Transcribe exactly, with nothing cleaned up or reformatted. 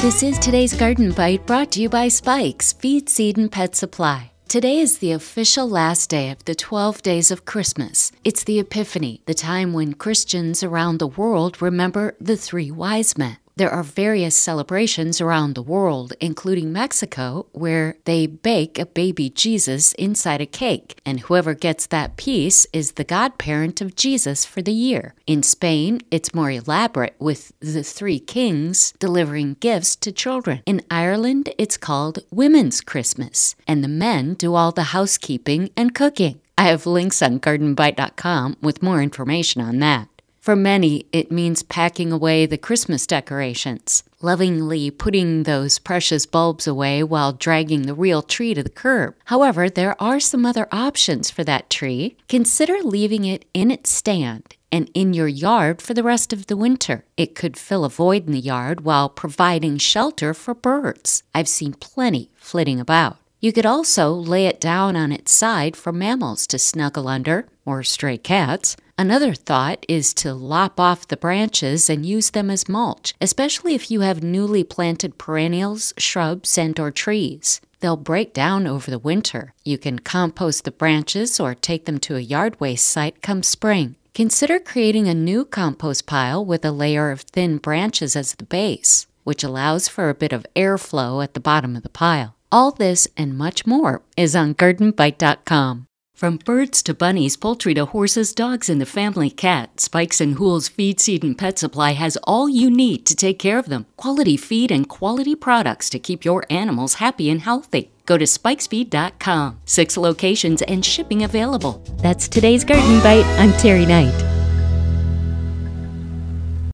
This is today's Garden Bite, brought to you by Spikes, Feed, Seed, and Pet Supply. Today is the official last day of the twelve days of Christmas. It's the Epiphany, the time when Christians around the world remember the three wise men. There are various celebrations around the world, including Mexico, where they bake a baby Jesus inside a cake, and whoever gets that piece is the godparent of Jesus for the year. In Spain, it's more elaborate, with the three kings delivering gifts to children. In Ireland, it's called Women's Christmas, and the men do all the housekeeping and cooking. I have links on garden bite dot com with more information on that. For many, it means packing away the Christmas decorations, lovingly putting those precious bulbs away while dragging the real tree to the curb. However, there are some other options for that tree. Consider leaving it in its stand and in your yard for the rest of the winter. It could fill a void in the yard while providing shelter for birds. I've seen plenty flitting about. You could also lay it down on its side for mammals to snuggle under, or stray cats. Another thought is to lop off the branches and use them as mulch, especially if you have newly planted perennials, shrubs, and or trees. They'll break down over the winter. You can compost the branches or take them to a yard waste site come spring. Consider creating a new compost pile with a layer of thin branches as the base, which allows for a bit of airflow at the bottom of the pile. All this and much more is on garden bite dot com. From birds to bunnies, poultry to horses, dogs, and the family cat, Spikes and Hoole's Feed, Seed, and Pet Supply has all you need to take care of them. Quality feed and quality products to keep your animals happy and healthy. Go to spikes feed dot com. Six locations and shipping available. That's today's Garden Bite. I'm Terry Knight.